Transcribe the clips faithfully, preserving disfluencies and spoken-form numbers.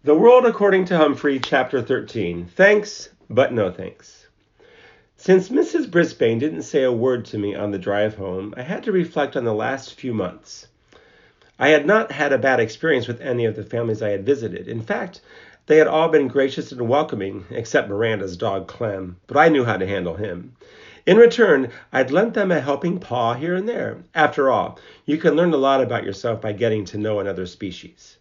The World According to Humphrey, Chapter thirteen. Thanks, but no thanks. Since Missus Brisbane didn't say a word to me on the drive home, I had to reflect on the last few months. I had not had a bad experience with any of the families I had visited. In fact, they had all been gracious and welcoming, except Miranda's dog Clem, but I knew how to handle him. In return, I'd lent them a helping paw here and there. After all, you can learn a lot about yourself by getting to know another species.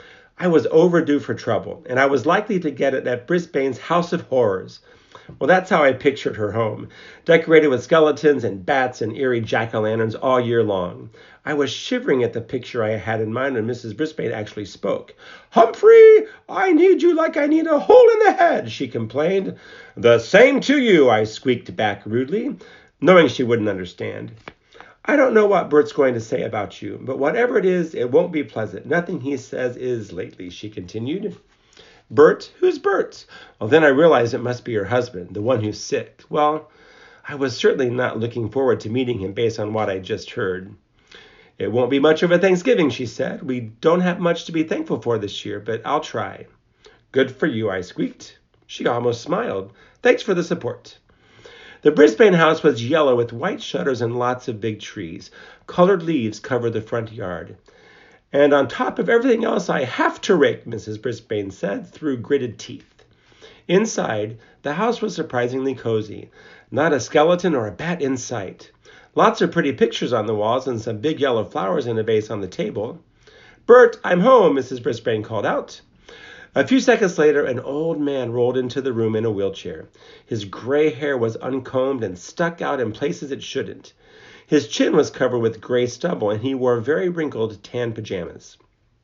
I was overdue for trouble, and I was likely to get it at Brisbane's House of Horrors. Well, that's how I pictured her home, decorated with skeletons and bats and eerie jack-o'-lanterns all year long. I was shivering at the picture I had in mind when Missus Brisbane actually spoke. "Humphrey, I need you like I need a hole in the head," she complained. "The same to you," I squeaked back rudely, knowing she wouldn't understand. "I don't know what Bert's going to say about you, but whatever it is, it won't be pleasant. Nothing he says is lately," she continued. "Bert? Who's Bert?" Well, then I realized it must be her husband, the one who's sick. Well, I was certainly not looking forward to meeting him based on what I just heard. "It won't be much of a Thanksgiving," she said. "We don't have much to be thankful for this year, but I'll try." "Good for you," I squeaked. She almost smiled. "Thanks for the support." The Brisbane house was yellow with white shutters and lots of big trees. Colored leaves covered the front yard. "And on top of everything else I have to rake," Missus Brisbane said through gritted teeth. Inside, the house was surprisingly cozy. Not a skeleton or a bat in sight. Lots of pretty pictures on the walls and some big yellow flowers in a vase on the table. "Bert, I'm home," Missus Brisbane called out. A few seconds later, an old man rolled into the room in a wheelchair. His gray hair was uncombed and stuck out in places it shouldn't. His chin was covered with gray stubble, and he wore very wrinkled tan pajamas.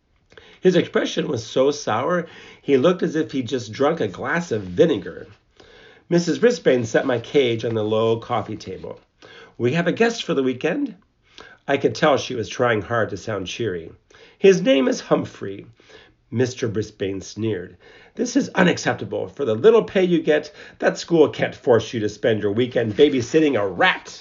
His expression was so sour, he looked as if he'd just drunk a glass of vinegar. Missus Brisbane set my cage on the low coffee table. "We have a guest for the weekend." I could tell she was trying hard to sound cheery. "His name is Humphrey." Mister Brisbane sneered. "This is unacceptable. For the little pay you get, that school can't force you to spend your weekend babysitting a rat."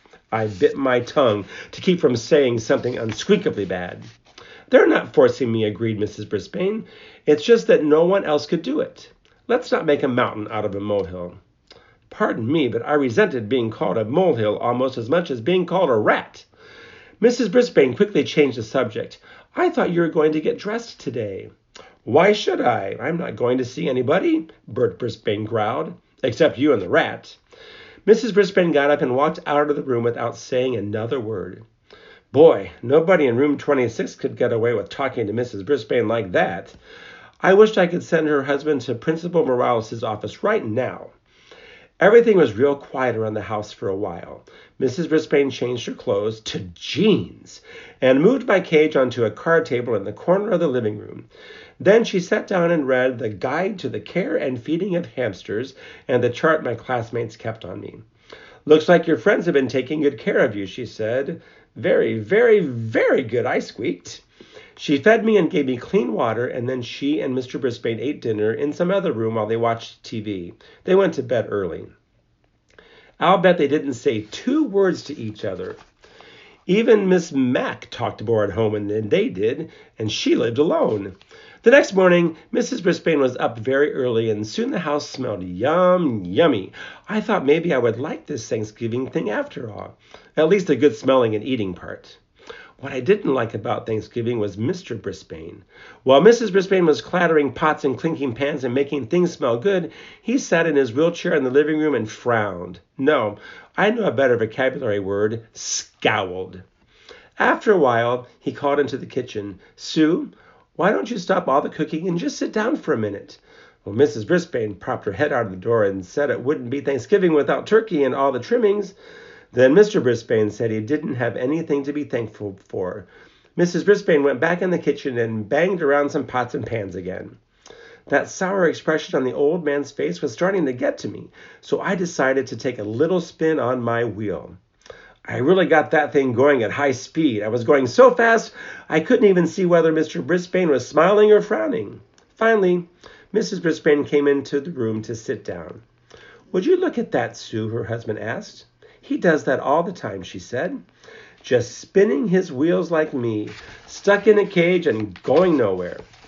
I bit my tongue to keep from saying something unsqueakably bad. "They're not forcing me," agreed Missus Brisbane. "It's just that no one else could do it. Let's not make a mountain out of a molehill." Pardon me, but I resented being called a molehill almost as much as being called a rat. Missus Brisbane quickly changed the subject. "I thought you were going to get dressed today." "Why should I? I'm not going to see anybody," Bert Brisbane growled, "except you and the rat." Missus Brisbane got up and walked out of the room without saying another word. Boy, nobody in room twenty-six could get away with talking to Missus Brisbane like that. I wished I could send her husband to Principal Morales' office right now. Everything was real quiet around the house for a while. Missus Brisbane changed her clothes to jeans and moved my cage onto a card table in the corner of the living room. Then she sat down and read the Guide to the Care and Feeding of Hamsters and the chart my classmates kept on me. "Looks like your friends have been taking good care of you," she said. "Very, very, very good," I squeaked. She fed me and gave me clean water, and then she and Mister Brisbane ate dinner in some other room while they watched T V. They went to bed early. I'll bet they didn't say two words to each other. Even Miss Mack talked more at home than they did, and she lived alone. The next morning, Missus Brisbane was up very early, and soon the house smelled yum, yummy. I thought maybe I would like this Thanksgiving thing after all, at least the good smelling and eating part. What I didn't like about Thanksgiving was Mister Brisbane. While Missus Brisbane was clattering pots and clinking pans and making things smell good, he sat in his wheelchair in the living room and frowned. No, I know a better vocabulary word, scowled. After a while, he called into the kitchen, "Sue, why don't you stop all the cooking and just sit down for a minute?" Well, Missus Brisbane popped her head out of the door and said it wouldn't be Thanksgiving without turkey and all the trimmings. Then Mister Brisbane said he didn't have anything to be thankful for. Missus Brisbane went back in the kitchen and banged around some pots and pans again. That sour expression on the old man's face was starting to get to me, so I decided to take a little spin on my wheel. I really got that thing going at high speed. I was going so fast I couldn't even see whether Mister Brisbane was smiling or frowning. Finally, Missus Brisbane came into the room to sit down. "Would you look at that, Sue?" her husband asked. "He does that all the time," she said. "Just spinning his wheels like me, stuck in a cage and going nowhere.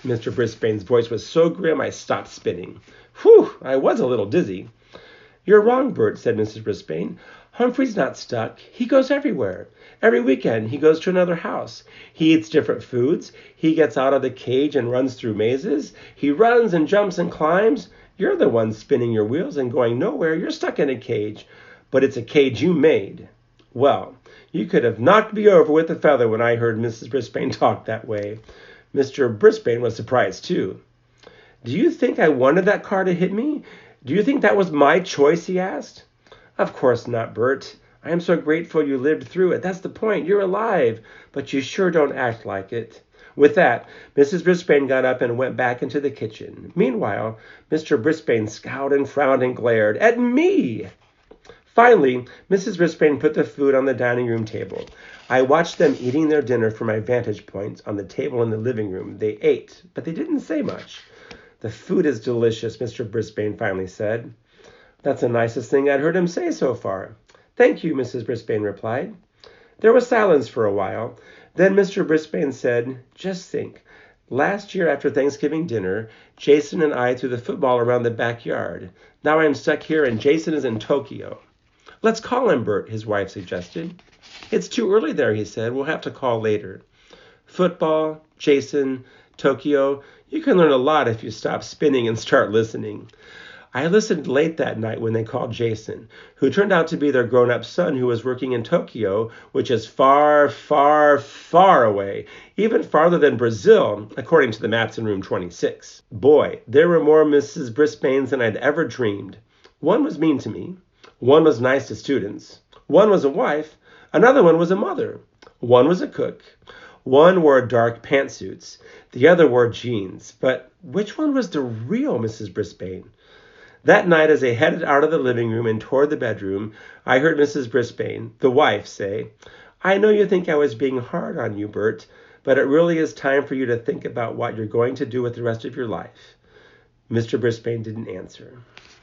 Mister Brisbane's voice was so grim I stopped spinning. Whew, I was a little dizzy. You're wrong, Bert, said Missus Brisbane. Humphrey's not stuck. He goes everywhere. Every weekend he goes to another house. He eats different foods. He gets out of the cage and runs through mazes. He runs and jumps and climbs. You're the one spinning your wheels and going nowhere. You're stuck in a cage. But it's a cage you made. Well, you could have knocked me over with a feather when I heard Missus Brisbane talk that way. Mister Brisbane was surprised, too. Do you think I wanted that car to hit me? Do you think that was my choice, he asked. Of course not, Bert. I am so grateful you lived through it. That's the point. You're alive, but you sure don't act like it. With that, Missus Brisbane got up and went back into the kitchen. Meanwhile, Mister Brisbane scowled and frowned and glared at me. Finally, Missus Brisbane put the food on the dining room table. I watched them eating their dinner from my vantage point on the table in the living room. They ate, but they didn't say much. The food is delicious, Mister Brisbane finally said. That's the nicest thing I'd heard him say so far. Thank you, Missus Brisbane replied. There was silence for a while. Then Mister Brisbane said, just think. Last year after Thanksgiving dinner, Jason and I threw the football around the backyard. Now I'm stuck here and Jason is in Tokyo. Let's call him, Bert, his wife suggested. It's too early there, he said. We'll have to call later. Football, Jason, Tokyo. You can learn a lot if you stop spinning and start listening. I listened late that night when they called Jason, who turned out to be their grown-up son who was working in Tokyo, which is far, far, far away, even farther than Brazil, according to the maps in room twenty-six. Boy, there were more Missus Brisbanes than I'd ever dreamed. One was mean to me. One was nice to students. One was a wife. Another one was a mother. One was a cook. One wore dark pantsuits. The other wore jeans. But which one was the real Missus Brisbane? That night, as I headed out of the living room and toward the bedroom, I heard Missus Brisbane, the wife, say, I know you think I was being hard on you, Bert, but it really is time for you to think about what you're going to do with the rest of your life. Mister Brisbane didn't answer.